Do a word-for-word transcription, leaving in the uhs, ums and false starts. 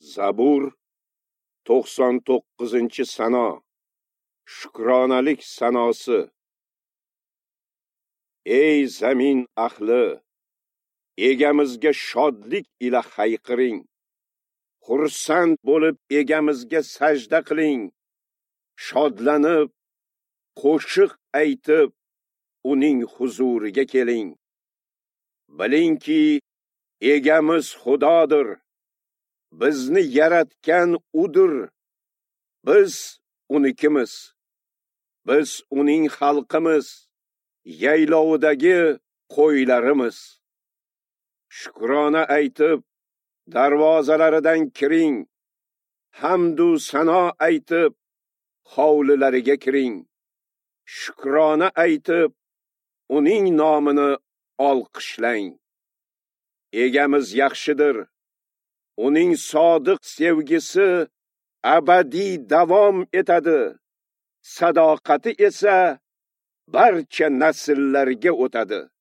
Zabur to'qson to'qqizinchi sano. Shukronalik sanosi. Ey zamin ahli, egamizga shodlik ila hayqiring. Xursand bo'lib egamizga sajda qiling. Shodlanib, qo'shiq aytib, uning huzuriga keling. Bilingki, egamiz Xudodir. Bizni yaratgan udir. Biz unikimiz. Biz uning xalqimiz, yaylovidagi qo'ylarimiz. Shukrona aytib, darvozalaridan kiring. Hamdu sano aytib, hovlilariga kiring. Shukrona aytib, uning nomini olqishlang. Egamiz yaxshidir. Uning sodiq sevgisi abadiy davom etadi. Sadoqati esa barcha nasllarga o'tadi.